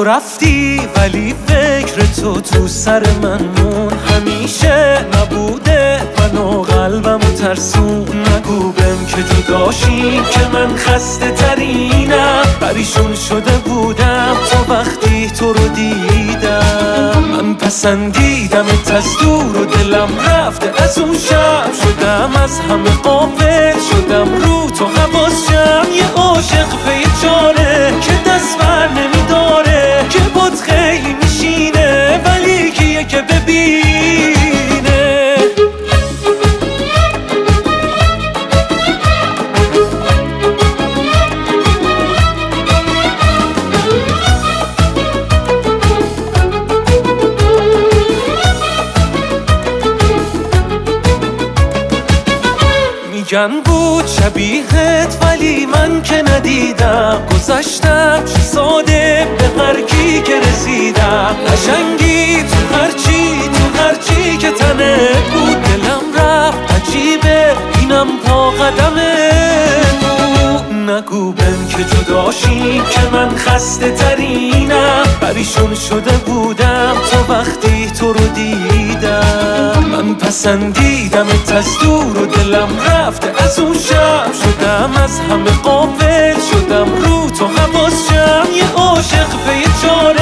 تو رفتی ولی فکر تو سر من مون، همیشه نبوده منو قلبمو ترسون. نگو بهم که جداشیم که من خسته ترینم، پریشون شده بودم تا وقتی تو رو دیدم. من پسندیدمت از دور و دلم رفته از اون شب، شدم از همه غافل، شدم رو تو حواسم. یه عاشق پی چاره که دست بر نمیداره، که باد خیلی میشینه ولی کیه که ببینه. میگن بود شبیهت ولی من که ندیدم، گذشتم چه ساده به هر کی که رسیدم. قشنگی تو هرچی که تنه بود، دلم رفت عجیبه اینم پا قدمه بود. نگو بهم که جداشیم که من خسته ترینم، پریشون شده بودم تا وقتی تو رو دیدم. من پسندیدمت از دور و دلم رفته از اون شب، شدم از همه غافل، شدم رو تو حواسم. یه عاشق پی چاره